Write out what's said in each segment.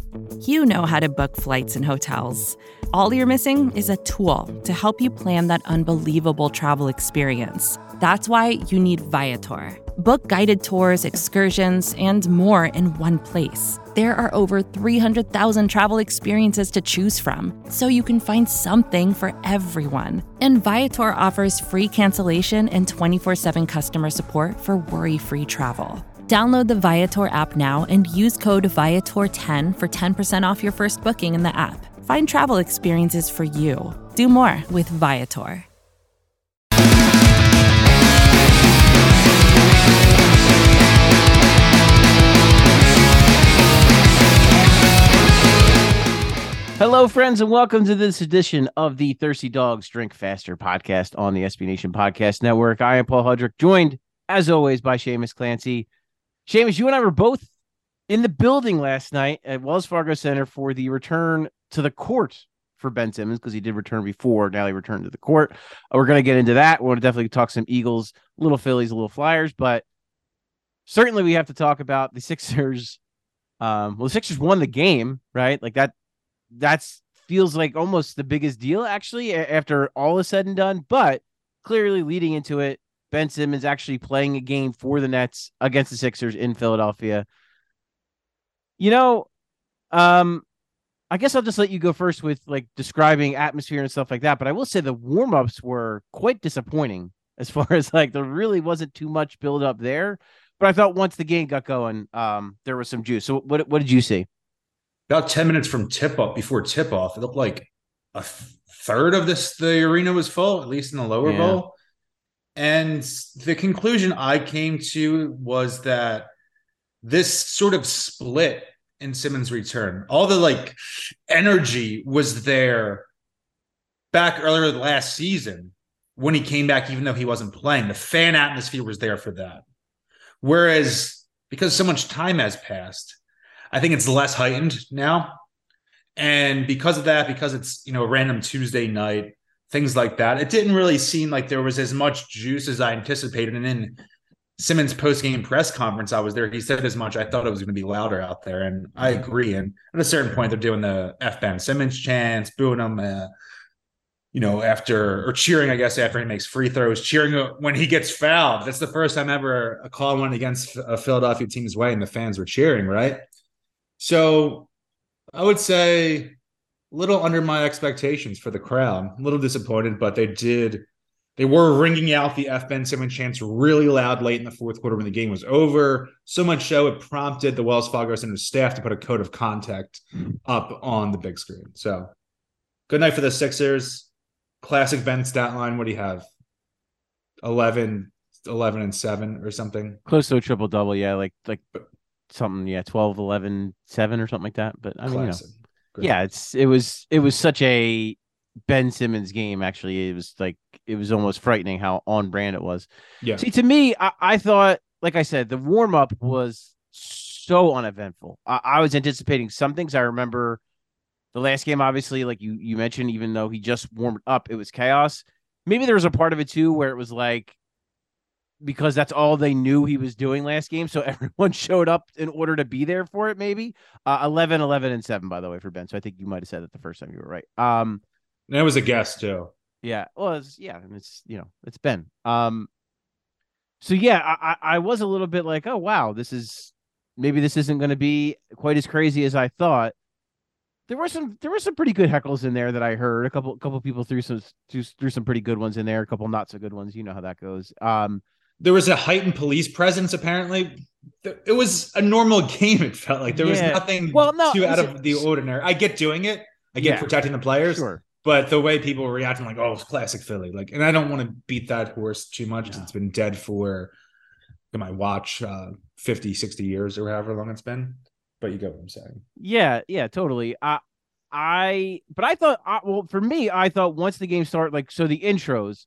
You know how to book flights and hotels. All you're missing is a tool to help you plan that unbelievable travel experience. That's why you need Viator. Book guided tours, excursions, and more in one place. There are over 300,000 travel experiences to choose from, so you can find something for everyone. And Viator offers free cancellation and 24/7 customer support for worry-free travel. Download the Viator app now and use code Viator10 for 10% off your first booking in the app. Find travel experiences for you. Do more with Viator. Hello, friends, and welcome to this edition of the Thirsty Dogs Drink Faster podcast on the SB Nation Podcast Network. I am Paul Hudrick, joined, as always, by Seamus Clancy. Seamus, you and I were both in the building last night at Wells Fargo Center for the return to the court for Ben Simmons, because he did return before. Now he returned to the court. We're going to get into that. We're going to definitely talk some Eagles, little Phillies, little Flyers, but certainly we have to talk about the Sixers. The Sixers won the game, right? Like that's feels like almost the biggest deal, actually, after all is said and done. But clearly leading into it, Ben Simmons actually playing a game for the Nets against the Sixers in Philadelphia. You know, I guess I'll just let you go first with like describing atmosphere and stuff like that. But I will say the warm-ups were quite disappointing as far as like there really wasn't too much build up there. But I thought once the game got going, there was some juice. So what did you see? About 10 minutes from before tip-off, it looked like a third of the arena was full, at least in the lower bowl. And the conclusion I came to was that this sort of split in Simmons' return, all the like energy was there back earlier last season when he came back, even though he wasn't playing. The fan atmosphere was there for that. Whereas because so much time has passed, I think it's less heightened now. And because of that, because it's, a random Tuesday night, things like that, it didn't really seem like there was as much juice as I anticipated. And in Simmons' post-game press conference, I was there. He said as much. I thought it was going to be louder out there. And I agree. And at a certain point, they're doing the F Ben Simmons chants, booing him, cheering, I guess, after he makes free throws, cheering when he gets fouled. That's the first time ever a call went against a Philadelphia team's way and the fans were cheering, right? So I would say a little under my expectations for the crowd. A little disappointed, but they were ringing out the F Ben Simmons chants really loud late in the fourth quarter when the game was over. So much so it prompted the Wells Fargo Center staff to put a code of contact up on the big screen. So good night for the Sixers. Classic Ben stat line. What do you have? 11 and 7 or something. Close to a triple double, yeah, like something, 12, 11, 7 or something like that. But I mean, it was such a Ben Simmons game. Actually, it was almost frightening how on brand it was. Yeah. See, to me, I thought, like I said, the warm up was so uneventful. I was anticipating some things. I remember the last game, obviously, like you mentioned, even though he just warmed up, it was chaos. Maybe there was a part of it too where it was like, because that's all they knew he was doing last game, so everyone showed up in order to be there for it, maybe. 11, and 7, by the way, for Ben. So I think you might have said it the first time you were right. That was a guess, too. Yeah, well, and it's, it's Ben. So, yeah, I was a little bit like, oh, wow, this isn't going to be quite as crazy as I thought. There were some pretty good heckles in there that I heard. A couple people threw some pretty good ones in there, a couple not so good ones. You know how that goes. There was a heightened police presence, apparently. It was a normal game, it felt like. There was nothing too out of the ordinary. I get doing it. I get protecting the players. Sure. But the way people were reacting, like, oh, it's classic Philly. Like, and I don't want to beat that horse too much because it's been dead for, in my watch, 50, 60 years or however long it's been. But you get what I'm saying. Yeah, totally. But I thought, for me, I thought once the game started, like, so the intros,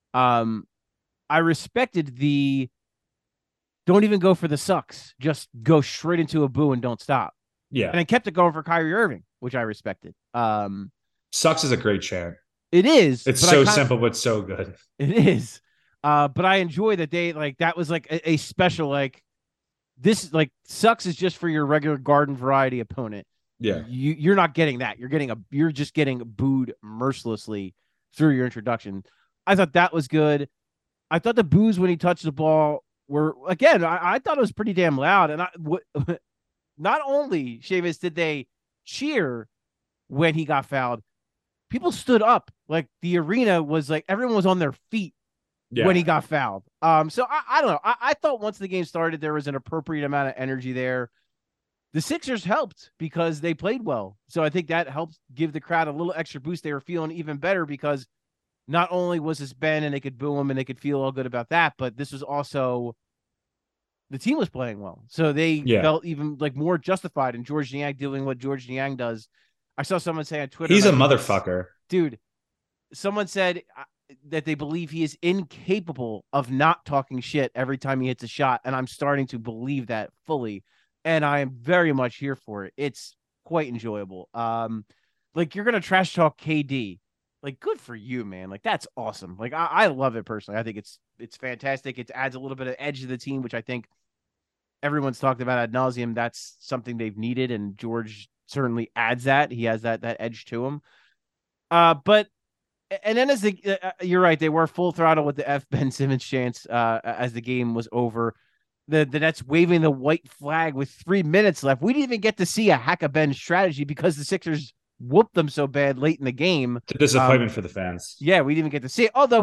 I respected the don't even go for the sucks, just go straight into a boo and don't stop. Yeah. And I kept it going for Kyrie Irving, which I respected. Sucks is a great chant. It is. It's so simple, but so good. It is. But I enjoy that that was like a special, like, this, like, sucks is just for your regular garden variety opponent. Yeah. You're not getting that. You're just getting booed mercilessly through your introduction. I thought that was good. I thought the boos when he touched the ball were, again, I thought it was pretty damn loud. And not only, Seamus, did they cheer when he got fouled, people stood up. Like the arena was like, everyone was on their feet when he got fouled. So I don't know. I thought once the game started, there was an appropriate amount of energy there. The Sixers helped because they played well. So I think that helped give the crowd a little extra boost. They were feeling even better because not only was this Ben and they could boo him and they could feel all good about that, but this was also the team was playing well. So they felt even like more justified in Georges Niang doing what Georges Niang does. I saw someone say on Twitter, he's a motherfucker. Dude, someone said that they believe he is incapable of not talking shit every time he hits a shot. And I'm starting to believe that fully. And I am very much here for it. It's quite enjoyable. Like you're going to trash talk KD. Like, good for you, man. Like, that's awesome. Like, I love it personally. I think it's fantastic. It adds a little bit of edge to the team, which I think everyone's talked about ad nauseum. That's something they've needed. And George certainly adds that. He has that edge to him. But then as you're right, they were full throttle with the F Ben Simmons chants as the game was over. The Nets waving the white flag with 3 minutes left. We didn't even get to see a hack a Ben strategy because the Sixers whooped them so bad late in the game. It's a disappointment for the fans. Yeah, we didn't even get to see it. Although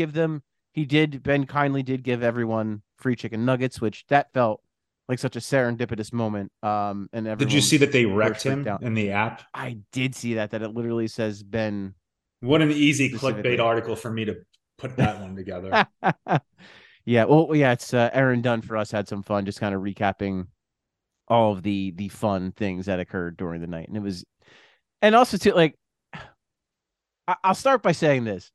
Ben kindly did give everyone free chicken nuggets, which that felt like such a serendipitous moment. And did you see that they wrecked him in the app? I did see that it literally says Ben. What an easy clickbait article for me to put that one together. Yeah, well, yeah, it's Aaron Dunn for us had some fun just kind of recapping all of the fun things that occurred during the night. And it was, and also too, like, I'll start by saying this.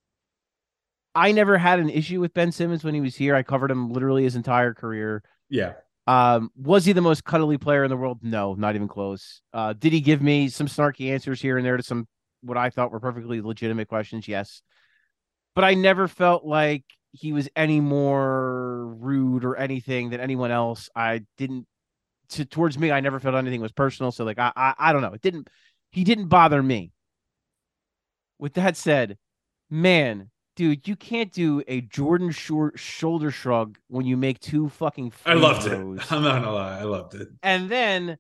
I never had an issue with Ben Simmons when he was here. I covered him literally his entire career. Yeah. Was he the most cuddly player in the world? No, not even close. Did he give me some snarky answers here and there to some what I thought were perfectly legitimate questions? Yes. But I never felt like he was any more rude or anything than anyone else. Towards me, I never felt anything was personal. So like, I don't know. He didn't bother me. With that said, man, dude, you can't do a Jordan Short shoulder shrug when you make two fucking free I loved throws. it. I'm not gonna lie. I loved it. And then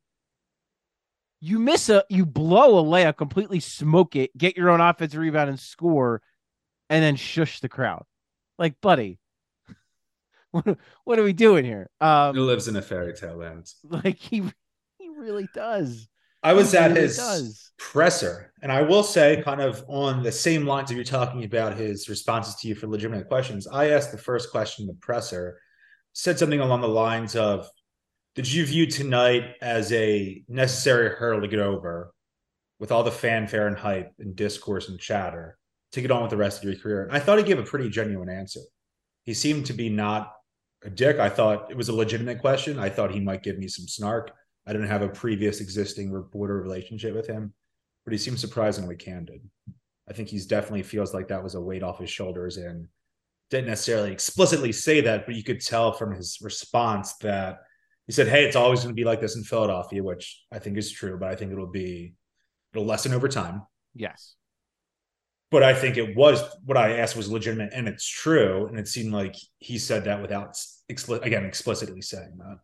you blow a layup, completely smoke it, get your own offensive rebound and score, and then shush the crowd. Like, buddy, what are we doing here? He lives in a fairy tale land. Like he really does. I was at his presser, and I will say, kind of on the same lines of you talking about his responses to you for legitimate questions, I asked the first question in the presser, said something along the lines of, did you view tonight as a necessary hurdle to get over with all the fanfare and hype and discourse and chatter to get on with the rest of your career? And I thought he gave a pretty genuine answer. He seemed to be not a dick. I thought it was a legitimate question. I thought he might give me some snark. I didn't have a previous existing reporter relationship with him, but he seemed surprisingly candid. I think he's definitely feels like that was a weight off his shoulders and didn't necessarily explicitly say that, but you could tell from his response that he said, hey, it's always going to be like this in Philadelphia, which I think is true, but I think it'll lessen over time. Yes. But I think it was what I asked was legitimate and it's true. And it seemed like he said that without explicitly saying that.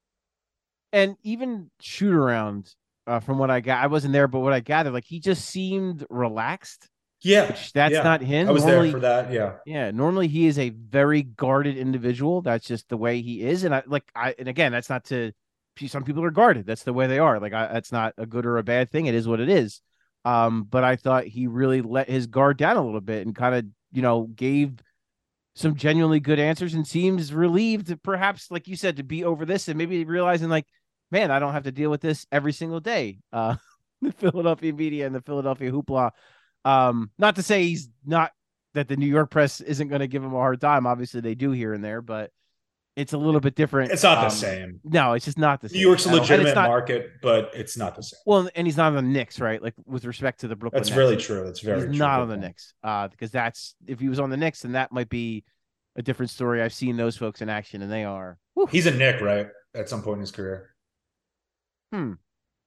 And even shoot around from what I got, I wasn't there, but what I gathered, like he just seemed relaxed. Yeah. Which that's not him. I was there for that. Yeah. Yeah. Normally he is a very guarded individual. That's just the way he is. And and again, that's not to, some people are guarded. That's the way they are. Like that's not a good or a bad thing. It is what it is. But I thought he really let his guard down a little bit and kind of, gave some genuinely good answers and seems relieved, perhaps, like you said, to be over this and maybe realizing like, man, I don't have to deal with this every single day. The Philadelphia media and the Philadelphia hoopla. Not to say he's not, that the New York press isn't going to give him a hard time. Obviously they do here and there, but it's a little bit different. It's not the same. No, it's just not the same. New York's a legitimate market, but it's not the same. Well, and he's not on the Knicks, right? Like with respect to the Brooklyn That's Nets. really true. That's very true. He's not on the Knicks. Because if he was on the Knicks, then that might be a different story. I've seen those folks in action and they are. He's a Knick, right? At some point in his career.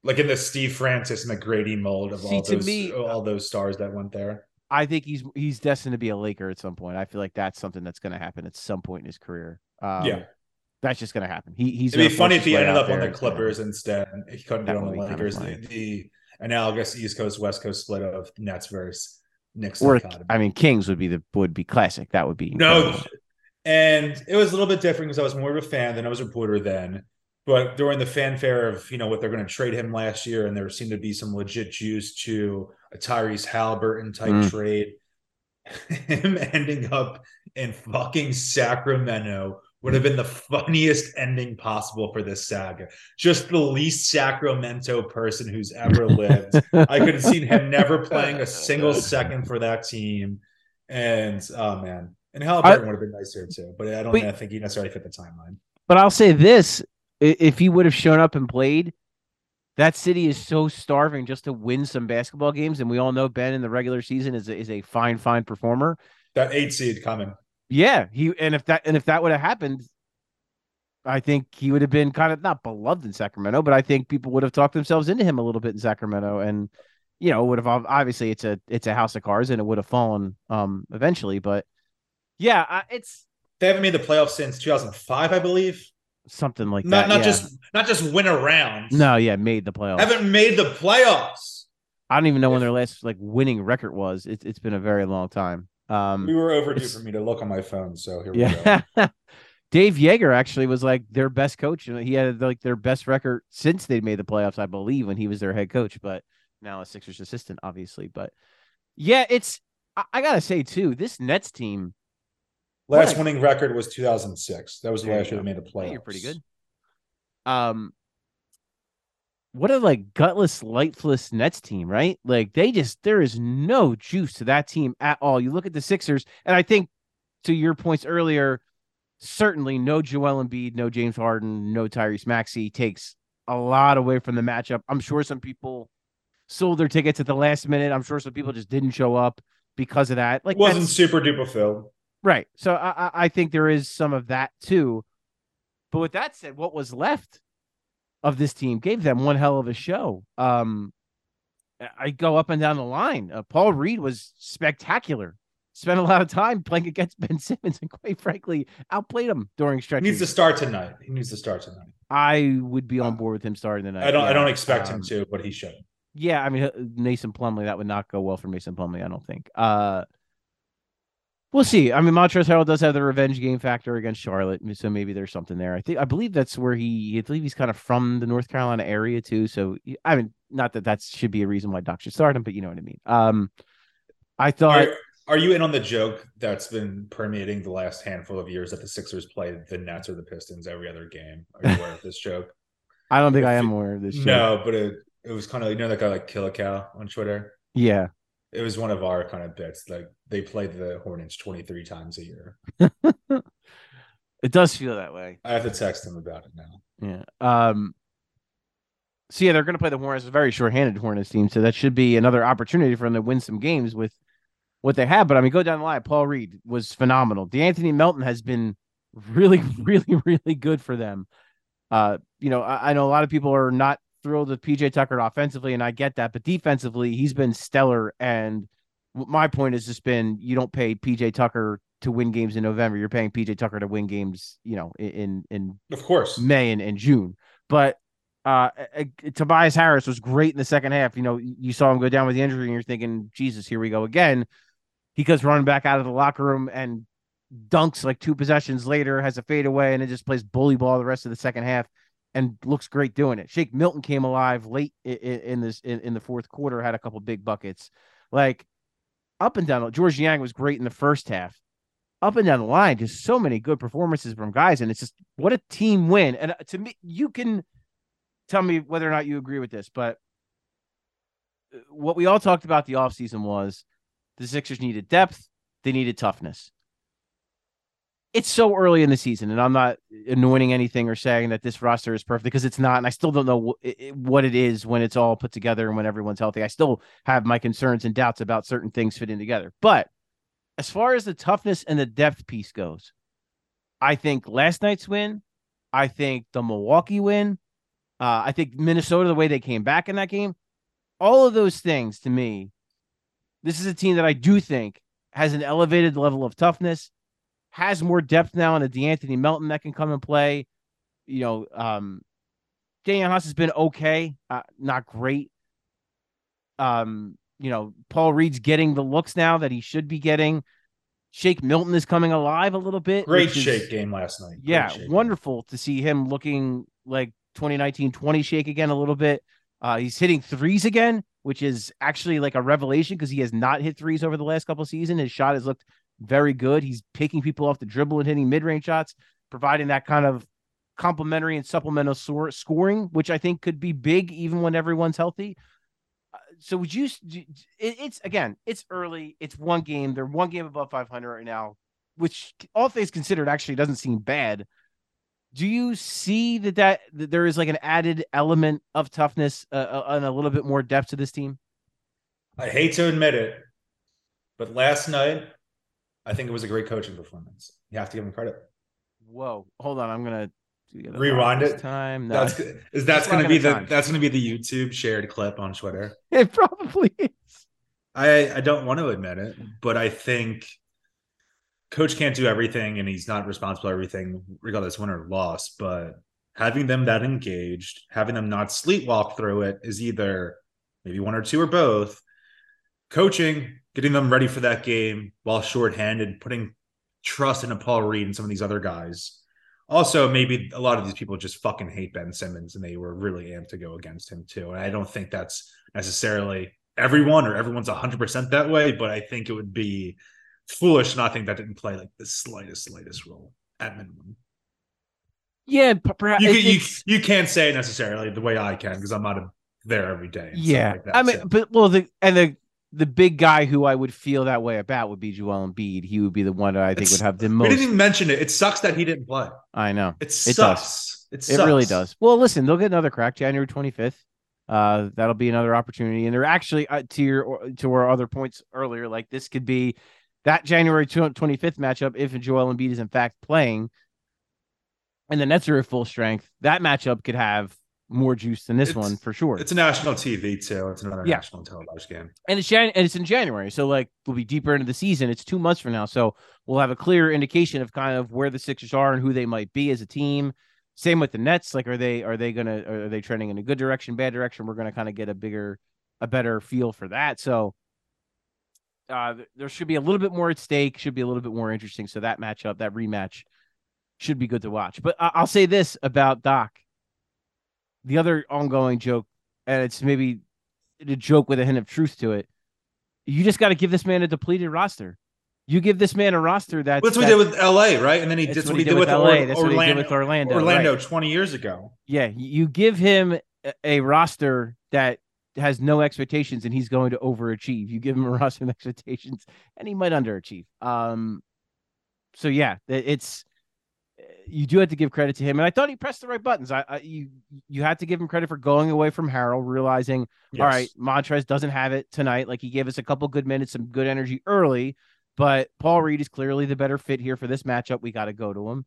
Like in the Steve Francis McGrady mold of See, to me, all those stars that went there. I think he's destined to be a Laker at some point. I feel like that's something that's going to happen at some point in his career. Yeah. That's just going to happen. He's It'd going be to funny force if his he way ended out up on there. the Clippers instead. He couldn't get That on the would be kind of Lakers. funny. The analogous East Coast West Coast split of Nets versus Knicks Or dichotomy. I mean, Kings would be classic. That would be incredible. No, and it was a little bit different because I was more of a fan than I was a reporter then. But during the fanfare of what they're going to trade him last year, and there seemed to be some legit juice to a Tyrese Halliburton type trade, him ending up in fucking Sacramento would have been the funniest ending possible for this saga. Just the least Sacramento person who's ever lived. I could have seen him never playing a single second for that team. And oh man. And Halliburton would have been nice here too. But I think he necessarily fit the timeline. But I'll say this. If he would have shown up and played, that city is so starving just to win some basketball games. And we all know Ben in the regular season is a fine performer. That 8 seed coming. Yeah. If that would have happened, I think he would have been kind of not beloved in Sacramento, but I think people would have talked themselves into him a little bit in Sacramento. And, would have obviously it's a house of cards and it would have fallen eventually. But yeah, they haven't made the playoffs since 2005, I believe. Something like that. Not just win a round. No, yeah, made the playoffs. Haven't made the playoffs. I don't even know when their last winning record was. It's been a very long time. We were overdue for me to look on my phone, so here we go. Dave Yeager actually was their best coach. He had their best record since they made the playoffs, I believe, when he was their head coach. But now a Sixers assistant, obviously. But yeah, I gotta say too, this Nets team. Last winning record was 2006. That was the last year they made the playoffs. You're pretty good. What a gutless, lifeless Nets team, right? There is no juice to that team at all. You look at the Sixers, and I think to your points earlier, certainly no Joel Embiid, no James Harden, no Tyrese Maxey takes a lot away from the matchup. I'm sure some people sold their tickets at the last minute. I'm sure some people just didn't show up because of that. Wasn't super duper filled. Right. So I think there is some of that too. But with that said, what was left of this team gave them one hell of a show. I go up and down the line. Paul Reed was spectacular. Spent a lot of time playing against Ben Simmons and quite frankly, outplayed him during stretches. He needs to start tonight. I would be on board with him starting tonight. I don't expect him to, but he should. Yeah, I mean, Mason Plumlee, that would not go well for Mason Plumlee, I don't think. We'll see. I mean, Montrezl Harrell does have the revenge game factor against Charlotte, so maybe there's something there. I believe that's where I believe he's kind of from the North Carolina area too. So, I mean, not that should be a reason why Doc should start him, but you know what I mean. I thought. Are you in on the joke that's been permeating the last handful of years that the Sixers play the Nets or the Pistons every other game? Are you aware of this joke? I don't think I am aware of this joke. No, but it was kind of, that guy Kill a Cow on Twitter? Yeah. It was one of our kind of bits. They played the Hornets 23 times a year. It does feel that way. I have to text him about it now. Yeah. So yeah, they're going to play the Hornets, a very short-handed Hornets team. So that should be another opportunity for them to win some games with what they have. But I mean, go down the line. Paul Reed was phenomenal. DeAnthony Melton has been really, really, really good for them. I know a lot of people are not thrilled with PJ Tucker offensively, and I get that, but defensively, he's been stellar. And my point has just been, you don't pay PJ Tucker to win games in November. You're paying PJ Tucker to win games, in of course May and June. But Tobias Harris was great in the second half. You saw him go down with the injury, and you're thinking, Jesus, here we go again. He goes running back out of the locker room and dunks 2 possessions later, has a fadeaway, and it just plays bully ball the rest of the second half. And looks great doing it. Shake Milton came alive late in the fourth quarter, had a couple big buckets. Up and down. George Yang was great in the first half. Up and down the line, just so many good performances from guys, and it's just what a team win. And to me, you can tell me whether or not you agree with this, but what we all talked about the offseason was the Sixers needed depth, they needed toughness. It's so early in the season, and I'm not anointing anything or saying that this roster is perfect because it's not, and I still don't know what it is when it's all put together and when everyone's healthy. I still have my concerns and doubts about certain things fitting together. But as far as the toughness and the depth piece goes, I think last night's win, I think the Milwaukee win, I think Minnesota, the way they came back in that game, all of those things to me, this is a team that I do think has an elevated level of toughness, has more depth now in a DeAnthony Melton that can come and play. Daniel Haas has been okay, not great. Paul Reed's getting the looks now that he should be getting. Shake Milton is coming alive a little bit. Great Shake game last night. Yeah, wonderful to see him looking like 2019-20 Shake again a little bit. He's hitting threes again, which is actually like a revelation because he has not hit threes over the last couple of seasons. His shot has looked very good. He's picking people off the dribble and hitting mid-range shots, providing that kind of complementary and supplemental scoring, which I think could be big even when everyone's healthy. So would you? It's early. It's one game. They're one game above 500 right now, which all things considered actually doesn't seem bad. Do you see that there is like an added element of toughness and a little bit more depth to this team? I hate to admit it, but last night, I think it was a great coaching performance. You have to give him credit. Whoa, hold on. I'm going to rewind it. Time. No, that's going to be the YouTube shared clip on Twitter. It probably is. I don't want to admit it, but I think coach can't do everything and he's not responsible for everything, regardless win or loss. But having them that engaged, having them not sleepwalk through it is either maybe one or two or both. Coaching, getting them ready for that game while shorthanded, putting trust into Paul Reed and some of these other guys. Also, maybe a lot of these people just fucking hate Ben Simmons and they were really amped to go against him too. And I don't think that's necessarily everyone's 100% that way, but I think it would be foolish not think that didn't play like the slightest role at minimum. Yeah, perhaps you can't say it necessarily the way I can because I'm not there every day. Yeah, like that, I mean, the big guy who I would feel that way about would be Joel Embiid. He would be the one that I think would have the most. We didn't even mention it. It sucks that he didn't play. I know. It sucks. It really does. Well, listen, they'll get another crack January 25th. That'll be another opportunity. And they're actually to our other points earlier, like this could be that January 25th matchup if Joel Embiid is in fact playing and the Nets are at full strength. That matchup could have more juice than this one for sure. It's a national TV too. It's another national televised game, and it's in January. So like we'll be deeper into the season. It's 2 months from now, so we'll have a clear indication of kind of where the Sixers are and who they might be as a team. Same with the Nets. Like, are they trending in a good direction, bad direction? We're gonna kind of get a better feel for that. So there should be a little bit more at stake. Should be a little bit more interesting. So that matchup, that rematch, should be good to watch. But I'll say this about Doc. The other ongoing joke, and it's maybe a joke with a hint of truth to it, you just got to give this man a depleted roster. You give this man a roster that's what he did with LA, right? And then that's what he did with LA. That's what he did with Orlando. Orlando right. 20 years ago. Yeah, you give him a roster that has no expectations, and he's going to overachieve. You give him a roster with expectations, and he might underachieve. So yeah, it's. You do have to give credit to him, and I thought he pressed the right buttons. You had to give him credit for going away from Harrell, realizing, all right, Montrez doesn't have it tonight. Like he gave us a couple good minutes, some good energy early, but Paul Reed is clearly the better fit here for this matchup. We got to go to him.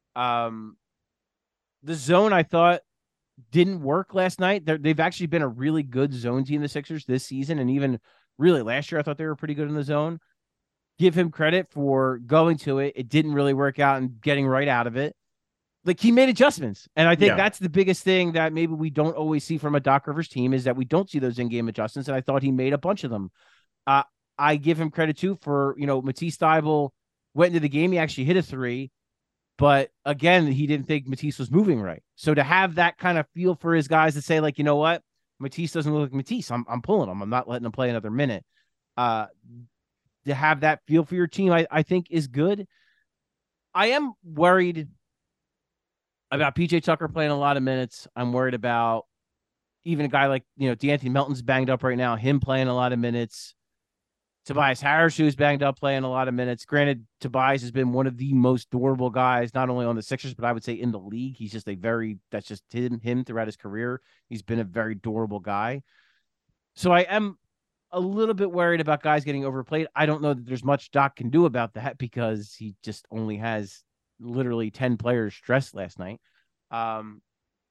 The zone I thought didn't work last night. They've actually been a really good zone team, the Sixers, this season, and even really last year I thought they were pretty good in the zone. Give him credit for going to it. It didn't really work out and getting right out of it. Like he made adjustments. And I think that's the biggest thing that maybe we don't always see from a Doc Rivers team is that we don't see those in-game adjustments. And I thought he made a bunch of them. I give him credit too for, Matisse Thybulle went into the game. He actually hit a three, but again, he didn't think Matisse was moving right. So to have that kind of feel for his guys to say like, you know what, Matisse doesn't look like Matisse. I'm pulling him. I'm not letting him play another minute. To have that feel for your team, I think is good. I am worried about PJ Tucker playing a lot of minutes. I'm worried about even a guy like, DeAnthony Melton's banged up right now, him playing a lot of minutes. Tobias Harris, who's banged up, playing a lot of minutes. Granted, Tobias has been one of the most durable guys, not only on the Sixers, but I would say in the league. He's just that's just him throughout his career. He's been a very durable guy. So I am a little bit worried about guys getting overplayed. I don't know that there's much Doc can do about that because he just only has literally 10 players stressed last night. But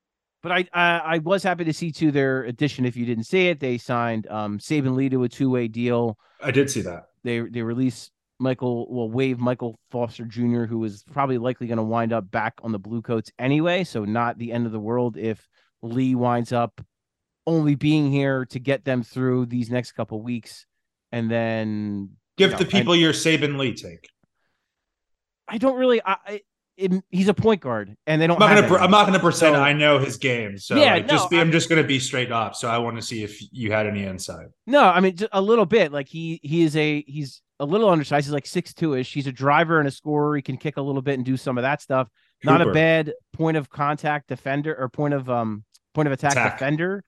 But I was happy to see too their addition. If you didn't see it, they signed Saban Lee to a 2-way deal. I did see that. They released waive Michael Foster Jr., who is probably likely going to wind up back on the Bluecoats anyway. So not the end of the world if Lee winds up only being here to get them through these next couple weeks, and then give the people your Saban Lee take. I don't really. He's a point guard, and they don't. I'm not gonna pretend I know his game. So yeah, I'm just gonna be straight up. So I want to see if you had any insight. No, I mean just a little bit. Like he's a little undersized. He's like 6'2"ish. He's a driver and a scorer. He can kick a little bit and do some of that stuff. Not a bad point of contact defender or point of attack defender.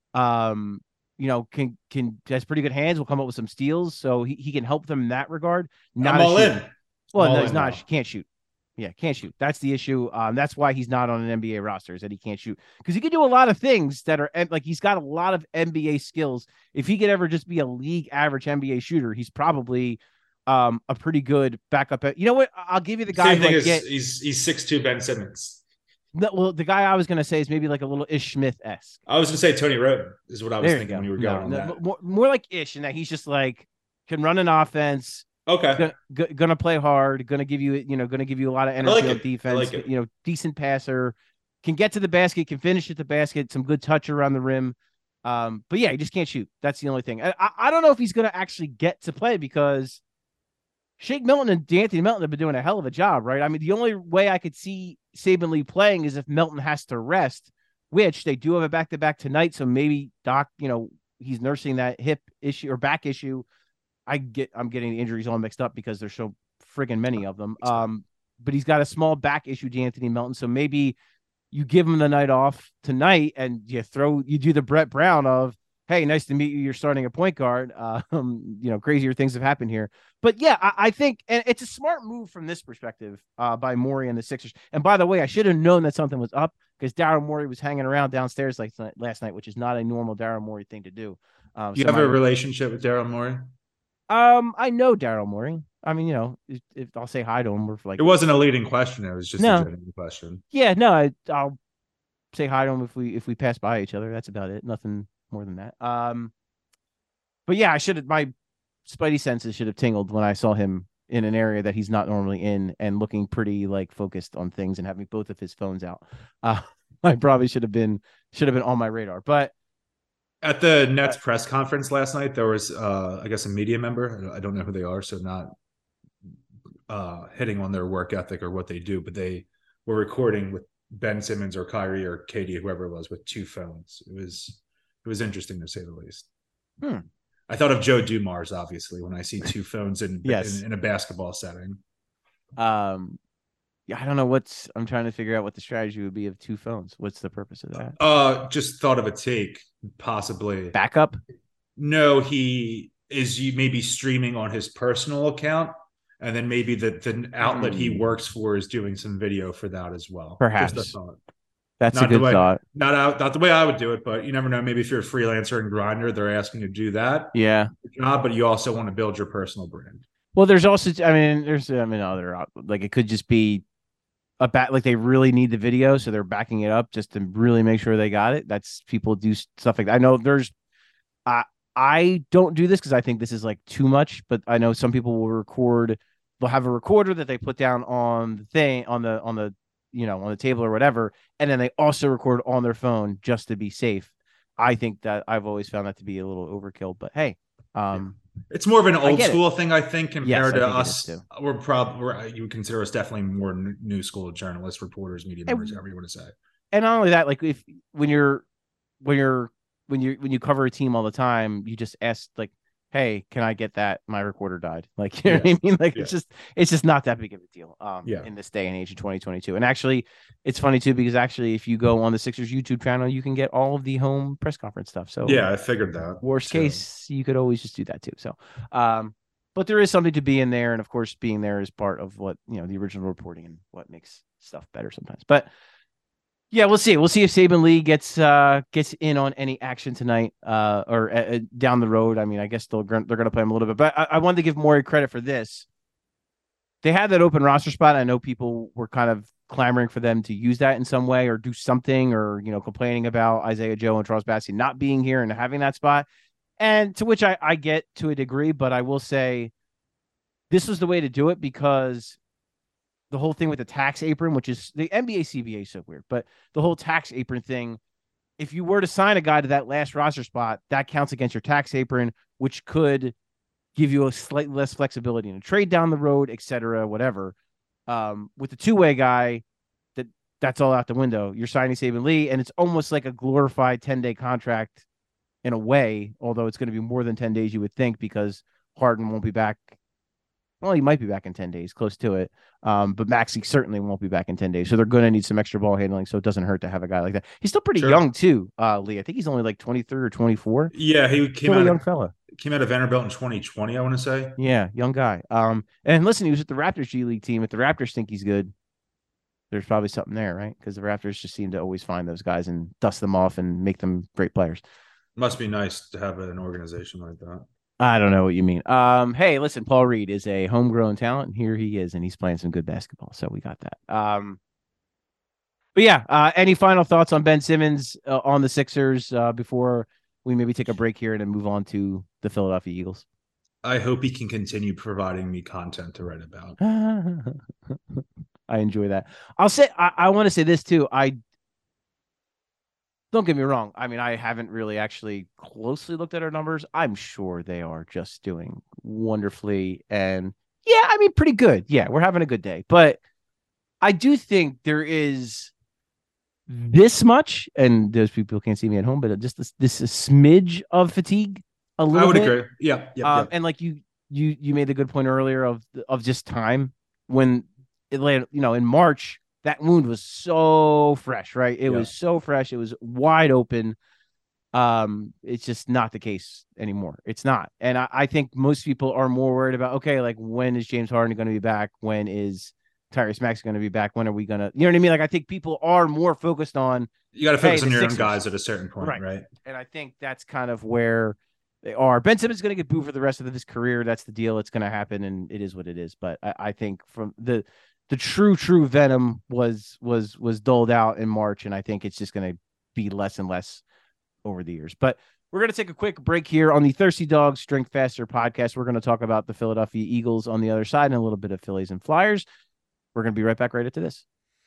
Can has pretty good hands. Will come up with some steals, so he can help them in that regard. Not all in. Well, no, he's not. He can't shoot. Yeah, can't shoot. That's the issue. That's why he's not on an NBA roster, is that he can't shoot. Because he can do a lot of things that are like he's got a lot of NBA skills. If he could ever just be a league average NBA shooter, he's probably a pretty good backup. You know what? I'll give you the guy. He's 6'2" Ben Simmons. No, well, the guy I was gonna say is maybe like a little Ish Smith-esque. I was gonna say Tony Roden is what I was thinking when you were going on that. More like Ish, in that he's just like can run an offense. Okay. Gonna play hard, gonna give you a lot of energy on defense, decent passer, can get to the basket, can finish at the basket, some good touch around the rim. But yeah, he just can't shoot. That's the only thing. I don't know if he's gonna actually get to play because Shake Milton and D'Anthony Melton have been doing a hell of a job, right? I mean, the only way I could see Saban Lee playing is if Melton has to rest, which they do have a back-to-back tonight. So maybe Doc, he's nursing that hip issue or back issue. I'm getting the injuries all mixed up because there's so friggin' many of them. But he's got a small back issue, D'Anthony Melton. So maybe you give him the night off tonight and you do the Brett Brown of, hey, nice to meet you. You're starting a point guard. Crazier things have happened here. But yeah, I think, and it's a smart move from this perspective by Morey and the Sixers. And by the way, I should have known that something was up because Daryl Morey was hanging around downstairs last night, which is not a normal Daryl Morey thing to do. You have a relationship with Daryl Morey? I know Daryl Morey. I mean, if I'll say hi to him, we're like. It wasn't a leading question. It was just a genuine question. Yeah, no, I'll say hi to him if we pass by each other. That's about it. Nothing more than that. But yeah, my spidey senses should have tingled when I saw him in an area that he's not normally in and looking pretty like focused on things and having both of his phones out. I probably should have been on my radar, but. At the Nets press conference last night, there was, I guess, a media member. I don't know who they are, so not hitting on their work ethic or what they do, but they were recording with Ben Simmons or Kyrie or KD, whoever it was, with two phones. It was interesting to say the least. I thought of Joe Dumars, obviously, when I see two phones in a basketball setting. Yeah, I don't know I'm trying to figure out what the strategy would be of two phones. What's the purpose of that? Just thought of a take, possibly. Backup? No, he is maybe streaming on his personal account, and then maybe the outlet he works for is doing some video for that as well. Perhaps. Just a thought. That's a good thought. Not the way I would do it, but you never know. Maybe if you're a freelancer and grinder, they're asking you to do that. Yeah. But you also want to build your personal brand. Well, there's also, other, like it could just be like they really need the video, so they're backing it up just to really make sure they got it. That's people do stuff like that. I know I don't do this because I think this is like too much, but I know some people will record. They'll have a recorder that they put down on the thing on the table or whatever, and then they also record on their phone just to be safe. I think that I've always found that to be a little overkill, but hey, it's more of an old school thing, I think, compared to us. You would consider us definitely more new school journalists, reporters, media members, however you want to say. And not only that, like when you cover a team all the time, you just ask like, hey, can I get that? My recorder died. Like, you know what I mean? Like, it's just not that big of a deal in this day and age of 2022. And actually, it's funny too, because actually, if you go on the Sixers YouTube channel, you can get all of the home press conference stuff. So yeah, I figured that. Worst case, you could always just do that too. So, but there is something to be in there. And of course, being there is part of what, the original reporting and what makes stuff better sometimes. But yeah, we'll see. We'll see if Saban Lee gets in on any action tonight or down the road. I mean, I guess they're going to play him a little bit. But I wanted to give Morey credit for this. They had that open roster spot. I know people were kind of clamoring for them to use that in some way or do something, or, complaining about Isaiah Joe and Charles Bassey not being here and having that spot. And to which I get to a degree, but I will say this was the way to do it, because the whole thing with the tax apron, which is the NBA CBA is so weird, but the whole tax apron thing, if you were to sign a guy to that last roster spot, that counts against your tax apron, which could give you a slightly less flexibility in a trade down the road, et cetera, whatever. With the two-way guy, that's all out the window. You're signing Saben Lee, and it's almost like a glorified 10-day contract in a way, although it's going to be more than 10 days, you would think, because Harden won't be back. Well, he might be back in 10 days, close to it. But Maxey certainly won't be back in 10 days. So they're going to need some extra ball handling. So it doesn't hurt to have a guy like that. He's still pretty young too, Lee. I think he's only like 23 or 24. Yeah, he came still out a young fella. Came out of Vanderbilt in 2020, I want to say. Yeah, young guy. And listen, he was at the Raptors G League team. If the Raptors think he's good, there's probably something there, right? Because the Raptors just seem to always find those guys and dust them off and make them great players. Must be nice to have an organization like that. I don't know what you mean. Hey, listen, Paul Reed is a homegrown talent, and here he is, and he's playing some good basketball. So we got that. But yeah, any final thoughts on Ben Simmons on the Sixers before we maybe take a break here and then move on to the Philadelphia Eagles? I hope he can continue providing me content to write about. I enjoy that. I'll say, I want to say this too. Don't get me wrong. I mean, I haven't really actually closely looked at our numbers. I'm sure they are just doing wonderfully. And yeah, I mean, pretty good. Yeah, we're having a good day. But I do think there is this much, and those people can't see me at home, but just this smidge of fatigue a little bit. I would agree. Yeah. And like you made a good point earlier of just time when it landed, in March. That wound was so fresh, right? It was so fresh. It was wide open. It's just not the case anymore. It's not. And I think most people are more worried about, okay, like when is James Harden going to be back? When is Tyrese Maxey going to be back? When are we going to, you know what I mean? Like, I think people are more focused on. You got to focus on your own guys at a certain point, right? And I think that's kind of where they are. Ben Simmons is going to get booed for the rest of his career. That's the deal. It's going to happen, and it is what it is. But I think from the true venom was doled out in March, and I think it's just going to be less and less over the years. But we're going to take a quick break here on the Thirsty Dogs Drink Faster podcast. We're going to talk about the Philadelphia Eagles on the other side and a little bit of Phillies and Flyers. We're going to be right back right after this.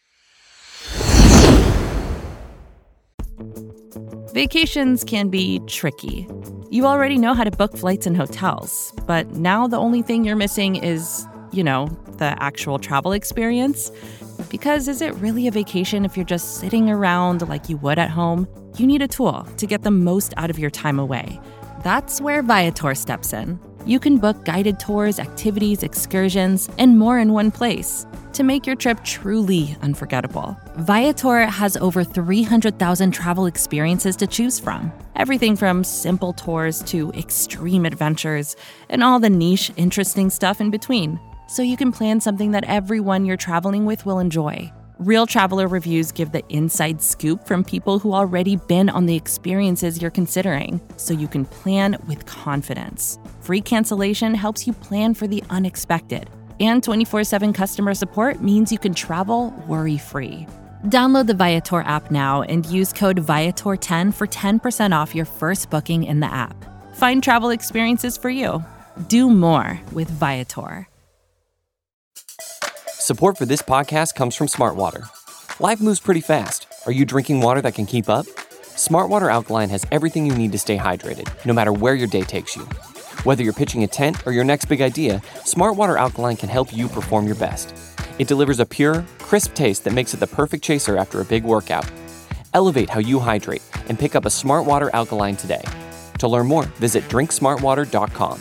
Vacations can be tricky. You already know how to book flights and hotels, but now the only thing you're missing is, the actual travel experience. Because is it really a vacation if you're just sitting around like you would at home? You need a tool to get the most out of your time away. That's where Viator steps in. You can book guided tours, activities, excursions, and more in one place to make your trip truly unforgettable. Viator has over 300,000 travel experiences to choose from. Everything from simple tours to extreme adventures and all the niche, interesting stuff in between. So you can plan something that everyone you're traveling with will enjoy. Real traveler reviews give the inside scoop from people who already been on the experiences you're considering, so you can plan with confidence. Free cancellation helps you plan for the unexpected. And 24/7 customer support means you can travel worry-free. Download the Viator app now and use code Viator10 for 10% off your first booking in the app. Find travel experiences for you. Do more with Viator. Support for this podcast comes from Smartwater. Life moves pretty fast. Are you drinking water that can keep up? Smartwater Alkaline has everything you need to stay hydrated, no matter where your day takes you. Whether you're pitching a tent or your next big idea, Smartwater Alkaline can help you perform your best. It delivers a pure, crisp taste that makes it the perfect chaser after a big workout. Elevate how you hydrate and pick up a Smartwater Alkaline today. To learn more, visit drinksmartwater.com.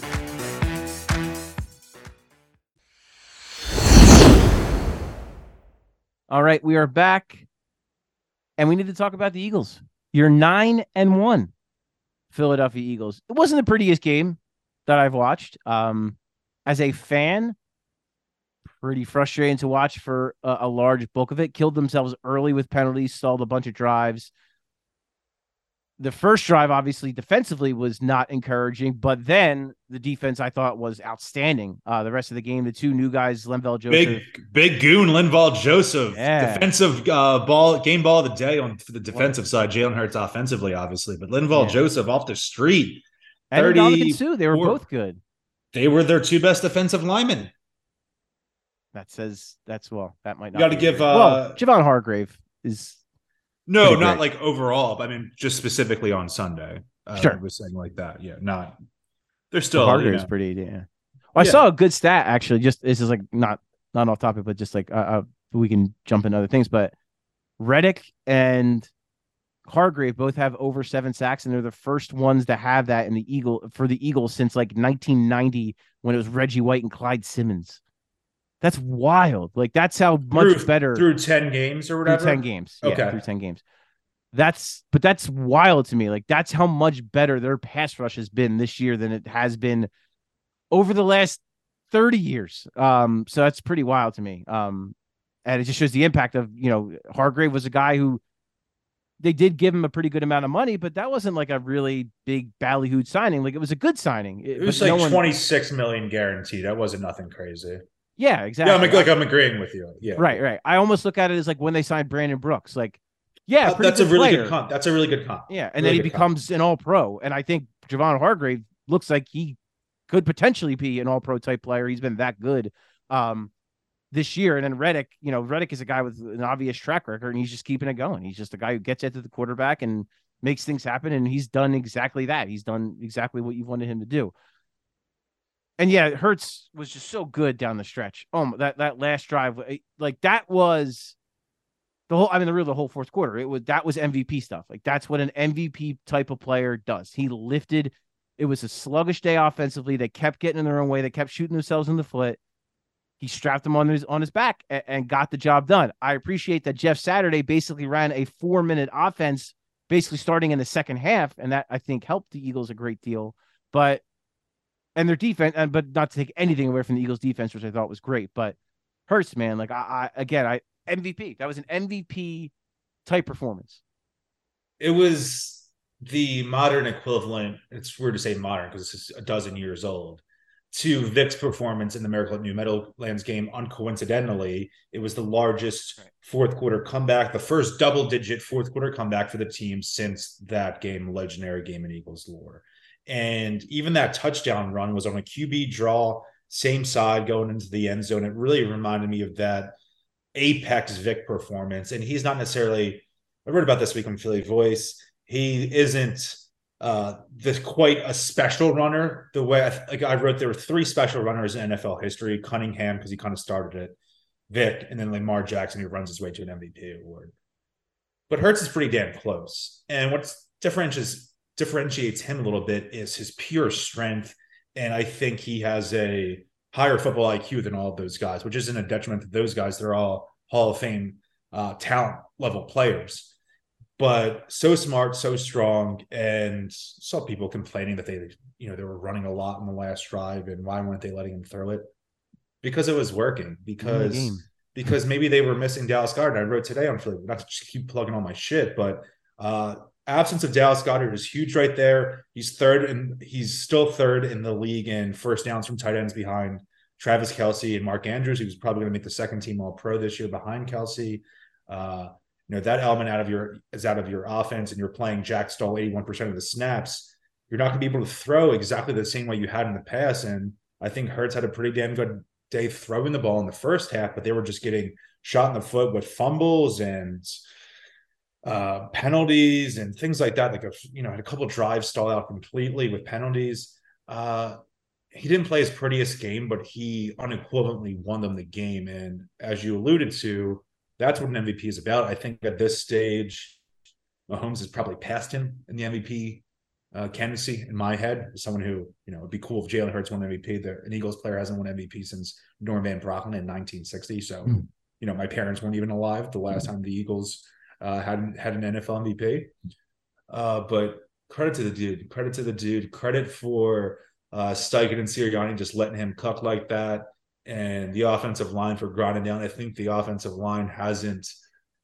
All right, we are back, and we need to talk about the Eagles. You're 9-1, Philadelphia Eagles. It wasn't the prettiest game that I've watched. As a fan, pretty frustrating to watch for a large bulk of it. Killed themselves early with penalties, stalled a bunch of drives. the first drive, obviously defensively was not encouraging, but then the defense I thought was outstanding. The rest of the game, the two new guys, Linval Joseph, big goon, Linval Joseph, yeah. defensive game ball of the day for the defensive side. Jalen Hurts offensively, obviously, but Linval Joseph off the street, and Dominican Sue, they were both good. They were their two best defensive linemen. That might not. You got to give Javon Hargrave is. No, not like overall, but I mean, just specifically on Sunday. Sure. I was saying like that. Yeah, not. They're still. Hargrave's pretty, yeah. Well, I saw a good stat, actually. Just, this is like not off topic, but just like we can jump into other things. But Reddick and Hargrave both have over 7 sacks, and they're the first ones to have that in the Eagles since like 1990 when it was Reggie White and Clyde Simmons. That's wild. Like, that's how much better through 10 games or whatever. Through 10 games. Okay. Yeah, through 10 games. That's wild to me. Like, that's how much better their pass rush has been this year than it has been over the last 30 years. So that's pretty wild to me. And it just shows the impact of, Hargrave was a guy who they did give him a pretty good amount of money, but that wasn't like a really big ballyhooed signing. Like, it was a good signing. It was like $26 million guaranteed. That wasn't nothing crazy. Yeah, exactly. Yeah, I'm agreeing with you. Yeah, right. I almost look at it as like when they signed Brandon Brooks. Like, yeah, that's a really good comp. That's a really good comp. Yeah, and then he becomes an All-Pro, and I think Javon Hargrave looks like he could potentially be an All-Pro type player. He's been that good this year. And then Reddick, Reddick is a guy with an obvious track record, and he's just keeping it going. He's just a guy who gets into the quarterback and makes things happen, and he's done exactly that. He's done exactly what you wanted him to do. And yeah, Hurts was just so good down the stretch. Oh, that last drive, like that was the whole fourth quarter. That was MVP stuff. Like, that's what an MVP type of player does. He lifted. It was a sluggish day offensively. They kept getting in their own way. They kept shooting themselves in the foot. He strapped them on his back and got the job done. I appreciate that Jeff Saturday basically ran a 4-minute offense, basically starting in the second half, and that I think helped the Eagles a great deal. And their defense, but not to take anything away from the Eagles' defense, which I thought was great. But Hurts, man, like I MVP. That was an MVP type performance. It was the modern equivalent. It's weird to say modern because it's a dozen years old. To Vic's performance in the Miracle at New Meadowlands game, uncoincidentally, it was the largest fourth quarter comeback, the first double-digit fourth quarter comeback for the team since that game, legendary game in Eagles lore. And even that touchdown run was on a QB draw, same side going into the end zone. It really reminded me of that apex Vic performance. And he's not necessarily, I wrote about this week on Philly Voice, he isn't this quite a special runner. The way I wrote, there were 3 special runners in NFL history: Cunningham, because he kind of started it, Vic, and then Lamar Jackson, who runs his way to an MVP award. But Hurts is pretty damn close. And what differentiates him a little bit is his pure strength. And I think he has a higher football IQ than all of those guys, which isn't a detriment to those guys. They're all Hall of Fame talent level players, but so smart, so strong. And saw people complaining that they were running a lot in the last drive, and why weren't they letting him throw it? Because it was working, because maybe they were missing Dallas Goedert. I wrote today on Philly, not to keep plugging all my shit, but absence of Dallas Goedert is huge right there. He's still third in the league in first downs from tight ends behind Travis Kelce and Mark Andrews, who's probably going to make the second team All-Pro this year behind Kelce. That element out of your offense, and you're playing Jack Stoll 81% of the snaps. You're not going to be able to throw exactly the same way you had in the past. And I think Hurts had a pretty damn good day throwing the ball in the first half, but they were just getting shot in the foot with fumbles and penalties and things like that. Like had a couple of drives stall out completely with penalties. He didn't play his prettiest game, but he unequivocally won them the game. And as you alluded to, that's what an MVP is about. I think at this stage, Mahomes has probably passed him in the MVP candidacy in my head. As someone who, it'd be cool if Jalen Hurts won MVP. An Eagles player hasn't won MVP since Norm Van Brocklin in 1960. So, my parents weren't even alive the last time the Eagles had an NFL MVP. But credit to the dude. Credit for Steichen and Sirianni just letting him cook like that. And the offensive line for grinding down. I think the offensive line hasn't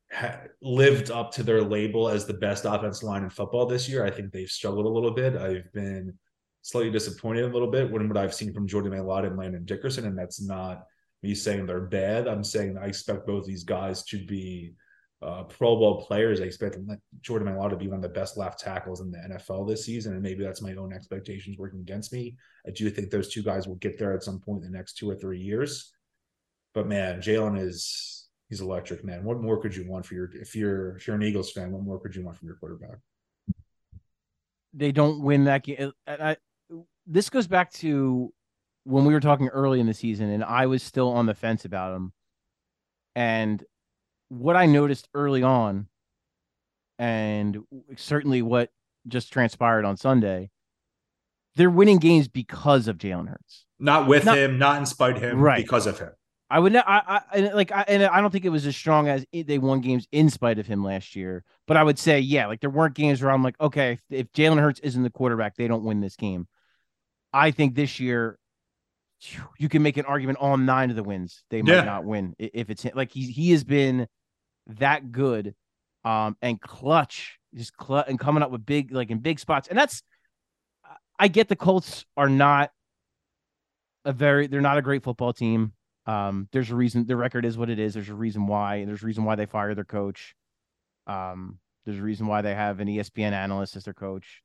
lived up to their label as the best offensive line in football this year. I think they've struggled a little bit. I've been slightly disappointed a little bit when what I've seen from Jordan Mailata and Landon Dickerson, and that's not me saying they're bad. I'm saying I expect both these guys to be Pro Bowl players. I expect Jordan Mailata to be one of the best left tackles in the NFL this season, and maybe that's my own expectations working against me. I do think those two guys will get there at some point in the next 2 or 3 years. But man, Jalen he's electric, man. What more could you want for if you're an Eagles fan, what more could you want from your quarterback? They don't win that game. This goes back to when we were talking early in the season, and I was still on the fence about him. And what I noticed early on, and certainly what just transpired on Sunday, they're winning games because of Jalen Hurts. Not with him, not in spite of him, right. Because of him. I would not. And I don't think it was as strong as they won games in spite of him last year. But I would say, yeah, like there weren't games where I'm like, okay, if Jalen Hurts isn't the quarterback, they don't win this game. I think this year, you can make an argument all 9 of the wins they might not win if it's like he has been that good, and clutch, and coming up with big, like in big spots. And that's, I get the Colts are not they're not a great football team. There's a reason the record is what it is. There's a reason why. There's a reason why they fire their coach. There's a reason why they have an ESPN analyst as their coach.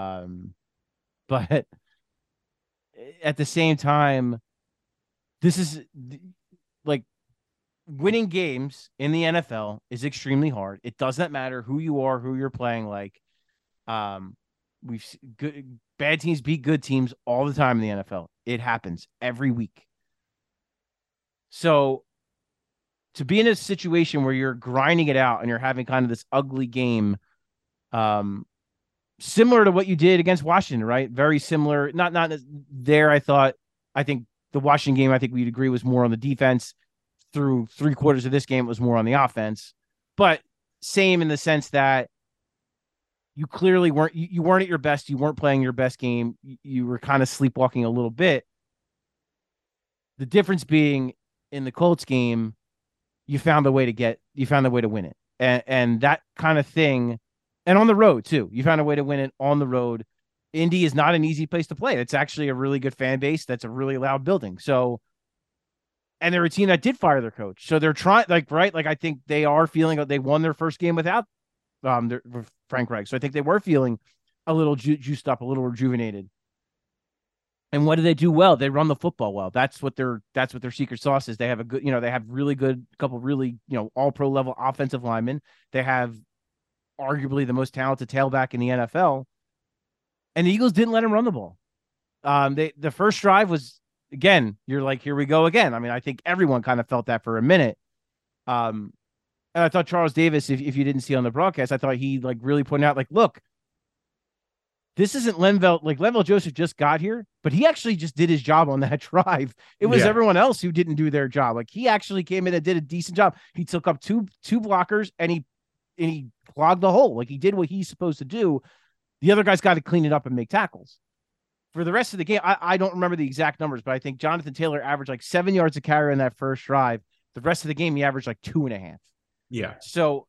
But at the same time, this is like winning games in the NFL is extremely hard. It doesn't matter who you are, who you're playing. Like, bad teams beat good teams all the time in the NFL. It happens every week. So to be in a situation where you're grinding it out and you're having kind of this ugly game, similar to what you did against Washington, right? Very similar. Not there. I think the Washington game, I think we'd agree, was more on the defense. Through 3/4 of this game, it was more on the offense, but same in the sense that you clearly weren't, you weren't at your best. You weren't playing your best game. You were kind of sleepwalking a little bit. The difference being in the Colts game, you found a way to win it. And that kind of thing. And on the road too, you found a way to win it on the road. Indy is not an easy place to play. It's actually a really good fan base. That's a really loud building. So, and they're a team that did fire their coach. So they're trying, I think they are feeling they won their first game without Frank Reich. So I think they were feeling a little juiced up, a little rejuvenated. And what do they do well? They run the football well. That's what their secret sauce is. They have they have really good, couple really, all pro level offensive linemen. They have arguably the most talented tailback in the NFL. And the Eagles didn't let him run the ball. The first drive was, again, you're like, here we go again. I mean, I think everyone kind of felt that for a minute. And I thought Charles Davis, if you didn't see on the broadcast, I thought he really pointed out, look, this isn't Linval. Linval Joseph just got here, but he actually just did his job on that drive. It was everyone else who didn't do their job. He actually came in and did a decent job. He took up two blockers and he clogged the hole. He did what he's supposed to do. The other guys got to clean it up and make tackles. For the rest of the game, I don't remember the exact numbers, but I think Jonathan Taylor averaged 7 yards a carry in that first drive. The rest of the game, he averaged 2.5. Yeah. So,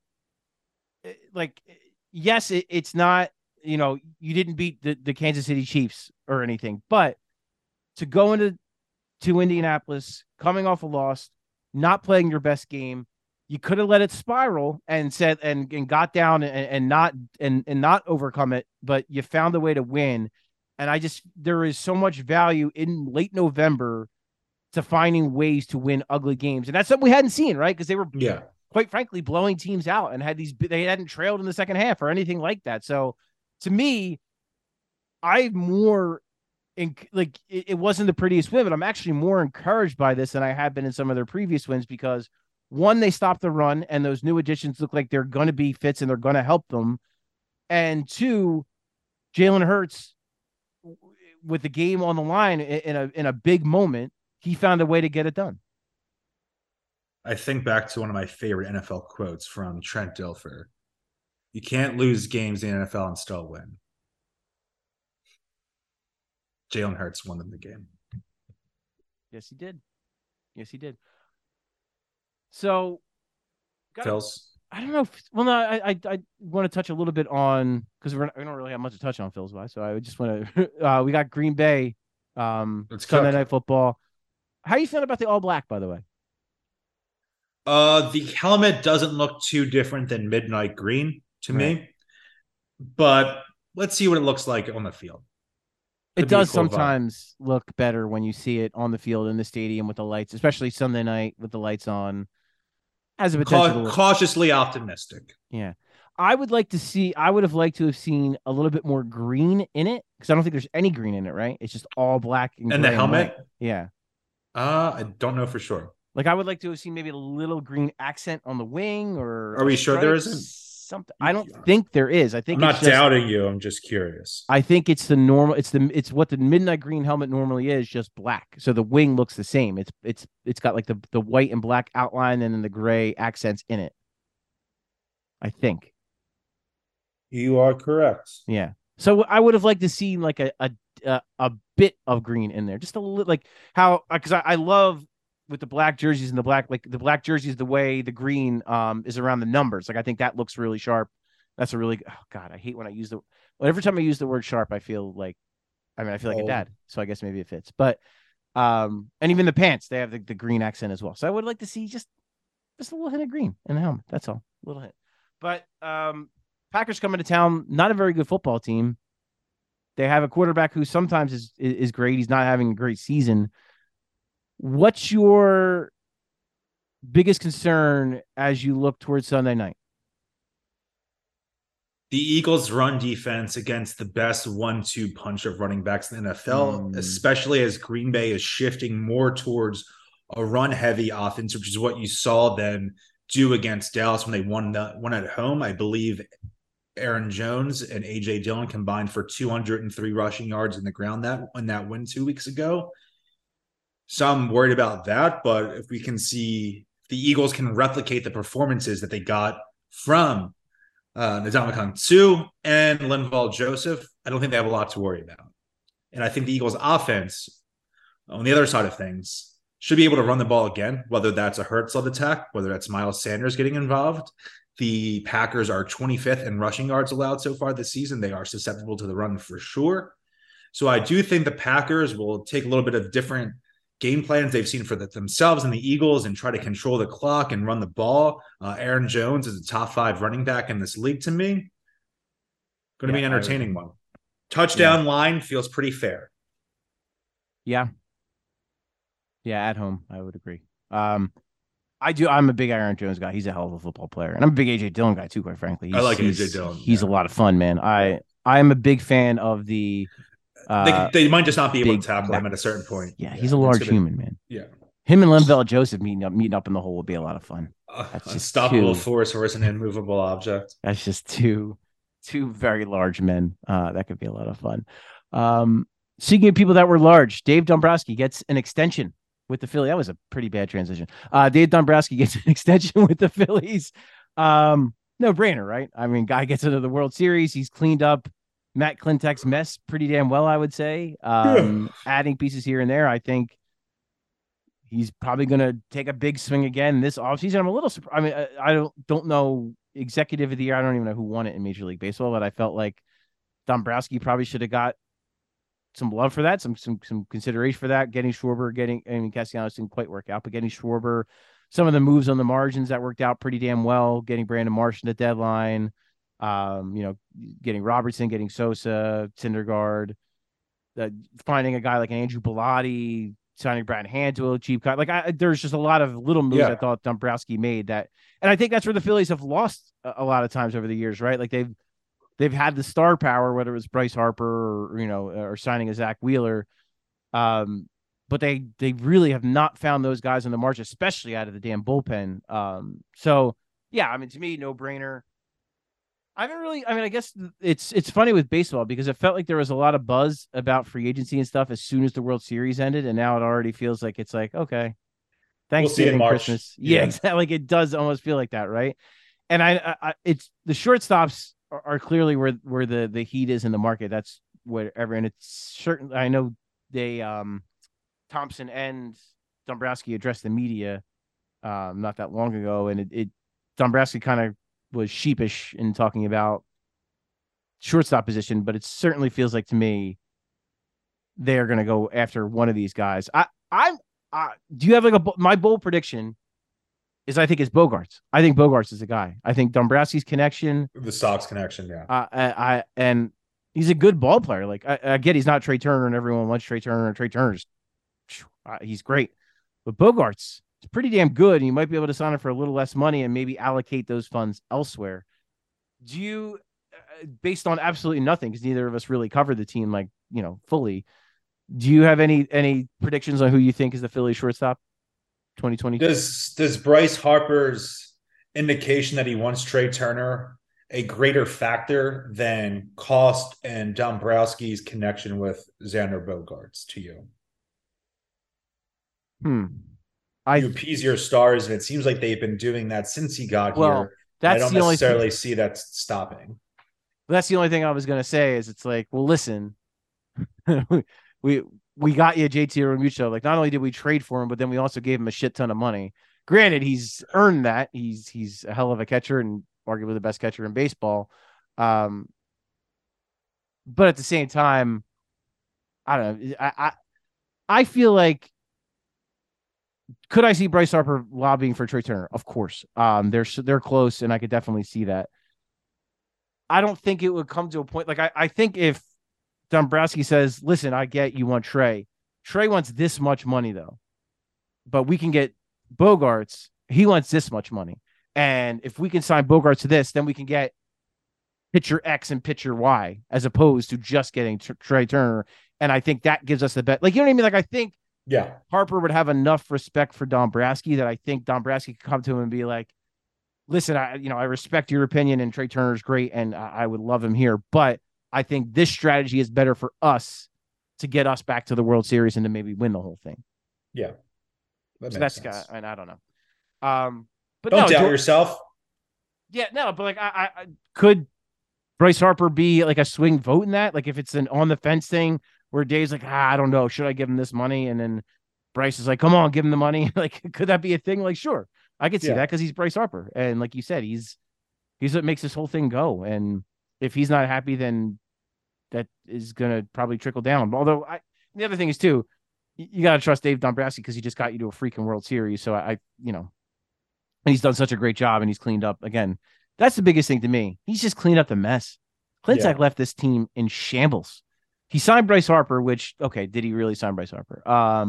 yes, it's not, you didn't beat the Kansas City Chiefs or anything, but to go into Indianapolis, coming off a loss, not playing your best game, you could have let it spiral and said and got down and not overcome it, but you found a way to win. And there is so much value in late November to finding ways to win ugly games. And that's something we hadn't seen, right? Because they were, quite frankly, blowing teams out and they hadn't trailed in the second half or anything like that. So to me, it wasn't the prettiest win, but I'm actually more encouraged by this than I have been in some of their previous wins because, one, they stopped the run and those new additions look like they're going to be fits and they're going to help them. And two, Jalen Hurts, with the game on the line in a big moment, he found a way to get it done. I think back to one of my favorite NFL quotes from Trent Dilfer. You can't lose games in the NFL and still win. Jalen Hurts won them the game. Yes, he did. So, Phils. I don't know. Well, no, I want to touch a little bit on because we don't really have much to touch on Phil's wise. So I just want to. We got Green Bay, Let's Sunday cook. Night Football. How you feeling about the all black, by the way? The helmet doesn't look too different than Midnight Green to Right. me, but let's see what it looks like on the field. It Could be a does cool vibe. sometimes look better when you see it on the field in the stadium with the lights, especially Sunday night with the lights on. Has a potential to look. Cautiously optimistic. Yeah. I would have liked to have seen a little bit more green in it because I don't think there's any green in it, right? It's just all black and And the gray helmet? white. Yeah. I don't know for sure. Like I would like to have seen maybe a little green accent on the wing or Are we sure there isn't? something. I don't think there is. I think I'm it's not just, doubting you. I'm just curious. I think it's the normal. It's what the midnight green helmet normally is, just black. So the wing looks the same. It's got like the white and black outline and then the gray accents in it. I think. You are correct. Yeah. So I would have liked to see like a bit of green in there, just a little, like how, because I love with the black jerseys and the black jerseys, the way the green is around the numbers. Like I think that looks really sharp. That's a really, oh God, I hate when I use every time I use the word sharp, I feel like a dad. So I guess maybe it fits. But and even the pants, they have the green accent as well. So I would like to see just a little hint of green in the helmet. That's all. A little hint. But Packers coming to town, not a very good football team. They have a quarterback who sometimes is great. He's not having a great season. What's your biggest concern as you look towards Sunday night? The Eagles' run defense against the best 1-2 punch of running backs in the NFL, especially as Green Bay is shifting more towards a run-heavy offense, which is what you saw them do against Dallas when they won at home. I believe Aaron Jones and A.J. Dillon combined for 203 rushing yards in the ground in that win 2 weeks ago. So I'm worried about that, but if we can see the Eagles can replicate the performances that they got from Ndamukong Suh and Linval Joseph, I don't think they have a lot to worry about. And I think the Eagles offense, on the other side of things, should be able to run the ball again, whether that's a Hurts-led attack, whether that's Miles Sanders getting involved. The Packers are 25th in rushing yards allowed so far this season. They are susceptible to the run for sure. So I do think the Packers will take a little bit of different game plans they've seen for themselves and the Eagles and try to control the clock and run the ball. Aaron Jones is a top 5 running back in this league to me. Going to be an entertaining one. Touchdown line feels pretty fair. Yeah. Yeah, at home, I would agree. I'm a big Aaron Jones guy. He's a hell of a football player. And I'm a big A.J. Dillon guy too, quite frankly. I like A.J. Dillon. He's a lot of fun, man. I'm a big fan of the they might just not be able to tackle him at a certain point. Yeah, he's a large human, man. Yeah. Him and Linval Joseph meeting up in the hole would be a lot of fun. That's unstoppable force versus an immovable object. That's just two very large men. That could be a lot of fun. Speaking of people that were large, Dave Dombrowski gets an extension with the Phillies. That was a pretty bad transition. Dave Dombrowski gets an extension with the Phillies. No brainer, right? I mean, guy gets into the World Series. He's cleaned up Matt Klentak's mess pretty damn well, I would say. Adding pieces here and there. I think he's probably going to take a big swing again this offseason. I'm a little surprised. I mean, I don't know executive of the year. I don't even know who won it in Major League Baseball, but I felt like Dombrowski probably should have got some love for that, some consideration for that. Getting Schwarber, Castellanos didn't quite work out, but getting Schwarber, some of the moves on the margins that worked out pretty damn well. Getting Brandon Marsh in the deadline, getting Robertson, getting Sosa, Syndergaard, finding a guy like an Andrew Bellotti, signing Brad Hand to a cheap cut. Like there's just a lot of little moves I thought Dombrowski made that, and I think that's where the Phillies have lost a lot of times over the years, right? Like they've had the star power, whether it was Bryce Harper or signing a Zach Wheeler. But they really have not found those guys in the March, especially out of the damn bullpen. So yeah, I mean, to me, no brainer. I guess it's funny with baseball because it felt like there was a lot of buzz about free agency and stuff as soon as the World Series ended. And now it already feels like it's like, okay, Thanksgiving, we'll Christmas. Yeah, exactly. Like it does almost feel like that. Right. And it's the shortstops are clearly where the heat is in the market. That's whatever. And it's certain. I know they, Thompson and Dombrowski addressed the media, not that long ago. And Dombrowski kind of was sheepish in talking about shortstop position, but it certainly feels like to me they're going to go after one of these guys. Do you have like my bold prediction is I think it's Bogaerts. I think Bogaerts is the guy. I think Dombrowski's connection, the Sox connection, yeah. And he's a good ball player. Like I get he's not Trey Turner, and everyone wants Trey Turner. Trey Turner's he's great, but Bogaerts is pretty damn good. And you might be able to sign him for a little less money and maybe allocate those funds elsewhere. Do you, based on absolutely nothing, because neither of us really covered the team like fully, do you have any predictions on who you think is the Philly shortstop 2020? Does Bryce Harper's indication that he wants Trey Turner a greater factor than cost and Dombrowski's connection with Xander Bogaerts to you? You appease your stars, and it seems like they've been doing that since he got here. I don't necessarily see that stopping. That's the only thing I was going to say is it's like, well, listen, we got you JT Realmuto. Like, not only did we trade for him, but then we also gave him a shit ton of money. Granted, he's earned that. He's a hell of a catcher and arguably the best catcher in baseball. But at the same time, I don't know. I feel like, could I see Bryce Harper lobbying for Trey Turner? Of course. They're close, and I could definitely see that. I don't think it would come to a point. Like, I think if Dombrowski says, listen, I get you want Trey. Trey wants this much money, though. But we can get Bogaerts. He wants this much money. And if we can sign Bogaerts to this, then we can get pitcher X and pitcher Y, as opposed to just getting Trey Turner. And I think that gives us the bet. Like, you know what I mean? Like, I think Harper would have enough respect for Dombrowski that I think Dombrowski could come to him and be like, listen, I respect your opinion, and Trey Turner's great, and I would love him here. But I think this strategy is better for us to get us back to the World Series and to maybe win the whole thing. Yeah. That's and I don't know. But don't doubt yourself. Yeah, no, but like I could Bryce Harper be like a swing vote in that? Like, if it's an on the fence thing where Dave's like, I don't know, should I give him this money? And then Bryce is like, come on, give him the money. Like, could that be a thing? Like, sure, I could see that because he's Bryce Harper. And like you said, he's what makes this whole thing go. And if he's not happy, then that is going to probably trickle down. Although the other thing is too, you got to trust Dave Dombrowski because he just got you to a freaking World Series. So and he's done such a great job, and he's cleaned up again. That's the biggest thing to me. He's just cleaned up the mess. Klentak left this team in shambles. He signed Bryce Harper, which, okay, did he really sign Bryce Harper?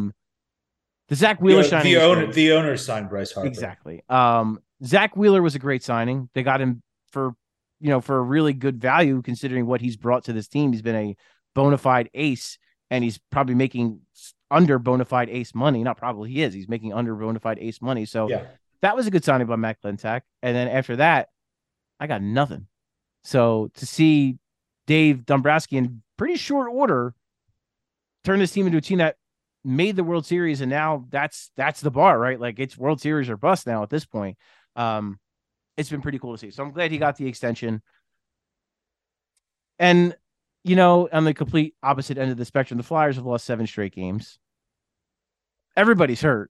The Zach Wheeler signing. The owner signed Bryce Harper. Exactly. Zach Wheeler was a great signing. They got him for a really good value considering what he's brought to this team. He's been a bona fide ace, and he's probably making under bona fide ace money. Not probably, he is. He's making under bona fide ace money. So that was a good signing by Matt Klentak. And then after that, I got nothing. So to see Dave Dombrowski in pretty short order turn this team into a team that made the World Series, and now that's the bar, right? Like, it's World Series or bust now at this point. It's been pretty cool to see. So I'm glad he got the extension. And, on the complete opposite end of the spectrum, the Flyers have lost 7 straight games. Everybody's hurt.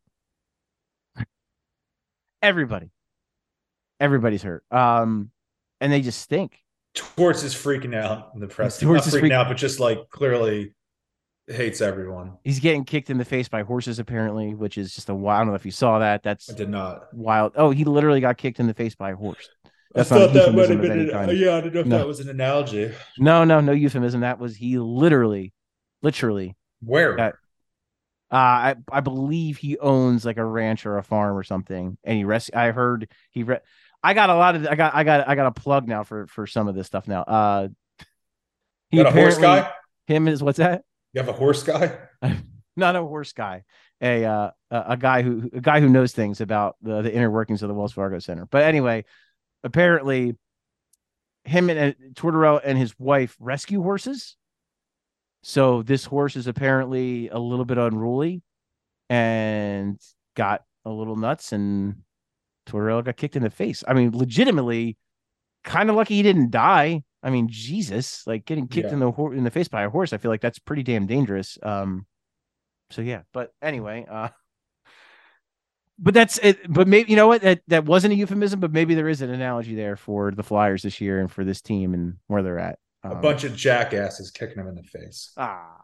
Everybody's hurt. And they just stink. Torts is freaking out in the press. Not freaking out, but just like clearly hates everyone. He's getting kicked in the face by horses, apparently, which is just a wild. I don't know if you saw that. I did not. Wild. Oh, he literally got kicked in the face by a horse. That's not a euphemism of any kind. Yeah, I didn't know if that was an analogy. No euphemism. That was he literally. Where? I believe he owns like a ranch or a farm or something, and I got a plug now for some of this stuff now. He got a horse guy? Him is what's that? You have a horse guy? Not a horse guy. A guy who knows things about the inner workings of the Wells Fargo Center. But anyway, apparently him and Tortorella and his wife rescue horses. So this horse is apparently a little bit unruly and got a little nuts, and Tortorella got kicked in the face. I mean, legitimately, kind of lucky he didn't die. I mean, Jesus, like getting kicked in the face by a horse, I feel like that's pretty damn dangerous. So yeah, but anyway, But that's it. But maybe, you know what? That wasn't a euphemism, but maybe there is an analogy there for the Flyers this year and for this team and where they're at. A bunch of jackasses kicking them in the face.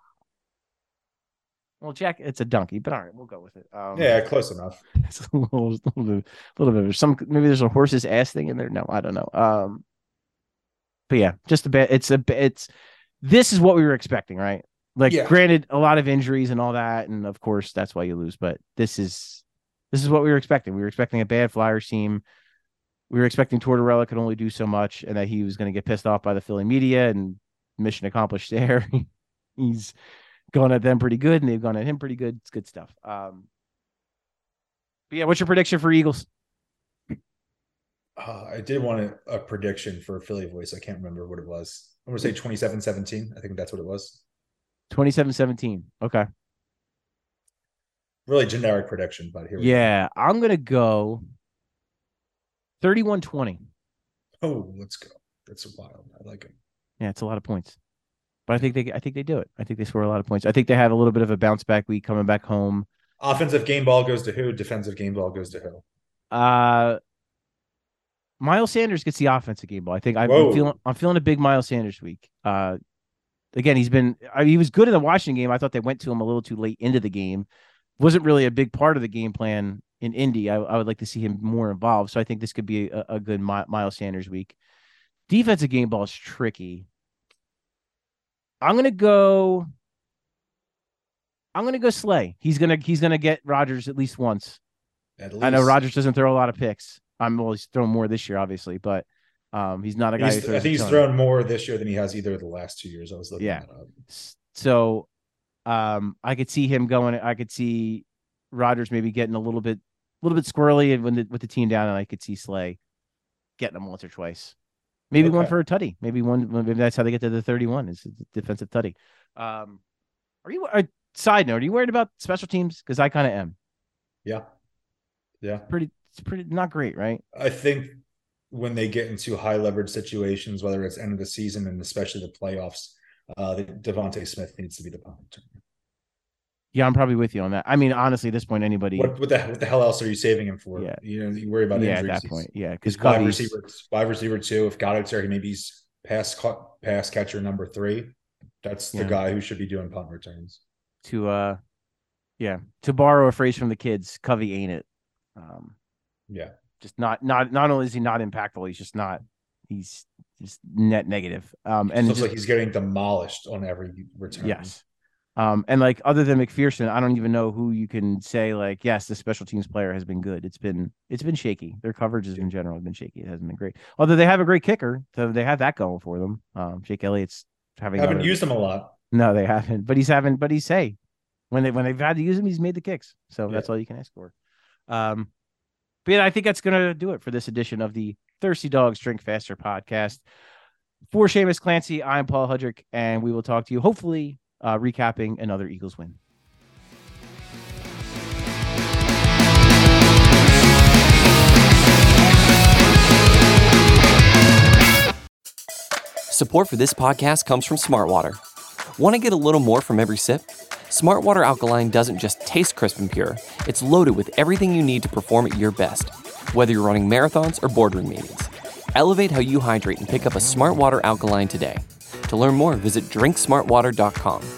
Well, Jack, it's a donkey, but all right, we'll go with it. Yeah, close enough. It's a little bit. Maybe there's a horse's ass thing in there. No, I don't know. But yeah, just a bit. This is what we were expecting, right? Like, granted, a lot of injuries and all that, and of course that's why you lose. But this is what we were expecting. We were expecting a bad Flyers team. We were expecting Tortorella could only do so much, and that he was going to get pissed off by the Philly media, and mission accomplished there. He's gone at them pretty good, and they've gone at him pretty good. It's good stuff. But yeah, what's your prediction for Eagles? I did want a prediction for Philly voice. I can't remember what it was. I'm going to say 27-17. I think that's what it was. 27-17. Okay. Really generic prediction, but here we go. Yeah, I'm going to go 31-20. Oh, let's go. That's wild. I like it. Yeah, it's a lot of points. But I think they do it. I think they score a lot of points. I think they have a little bit of a bounce back week coming back home. Offensive game ball goes to who? Defensive game ball goes to who? Miles Sanders gets the offensive game ball. I think I'm feeling a big Miles Sanders week. Again, he was good in the Washington game. I thought they went to him a little too late into the game. Wasn't really a big part of the game plan in Indy. I would like to see him more involved. So I think this could be a good Miles Sanders week. Defensive game ball is tricky. I'm gonna go Slay. He's gonna get Rodgers at least once. I know Rodgers doesn't throw a lot of picks. He's thrown more this year, obviously, but he's not a guy. I think he's thrown more this year than he has either of the last 2 years. I was looking that up. So I could see him going. I could see Rodgers maybe getting a little bit squirrely with the team down, and I could see Slay getting him once or twice. Maybe one for a tutty. Maybe that's how they get to the 31 is a defensive tutty. Side note, are you worried about special teams? Because I kind of am. Yeah. It's pretty not great, right? I think when they get into high leverage situations, whether it's end of the season and especially the playoffs, Devontae Smith needs to be the punt returner. Yeah, I'm probably with you on that. I mean, honestly, at this point, anybody. What the hell else are you saving him for? Yeah. You worry about injuries. At that point, yeah, because wide receiver 2. If Goddard's there, maybe he's pass catcher number 3. That's the guy who should be doing punt returns. To borrow a phrase from the kids, Covey ain't it? Just not only is he not impactful, he's just net negative. And looks like he's getting demolished on every return. Yes. And like other than McPherson, I don't even know who you can say like, yes, the special teams player has been good. It's been shaky. Their coverages in general have been shaky. It hasn't been great. Although they have a great kicker, so they have that going for them. Jake Elliott's haven't used him a lot. No, they haven't. But he's when they've had to use him, he's made the kicks. So that's all you can ask for. But yeah, I think that's gonna do it for this edition of the Thirsty Dogs Drink Faster podcast. For Seamus Clancy, I'm Paul Hudrick, and we will talk to you hopefully recapping another Eagles win. Support for this podcast comes from Smartwater. Want to get a little more from every sip? Smartwater Alkaline doesn't just taste crisp and pure, it's loaded with everything you need to perform at your best, whether you're running marathons or boardroom meetings. Elevate how you hydrate and pick up a Smartwater Alkaline today. To learn more, visit drinksmartwater.com.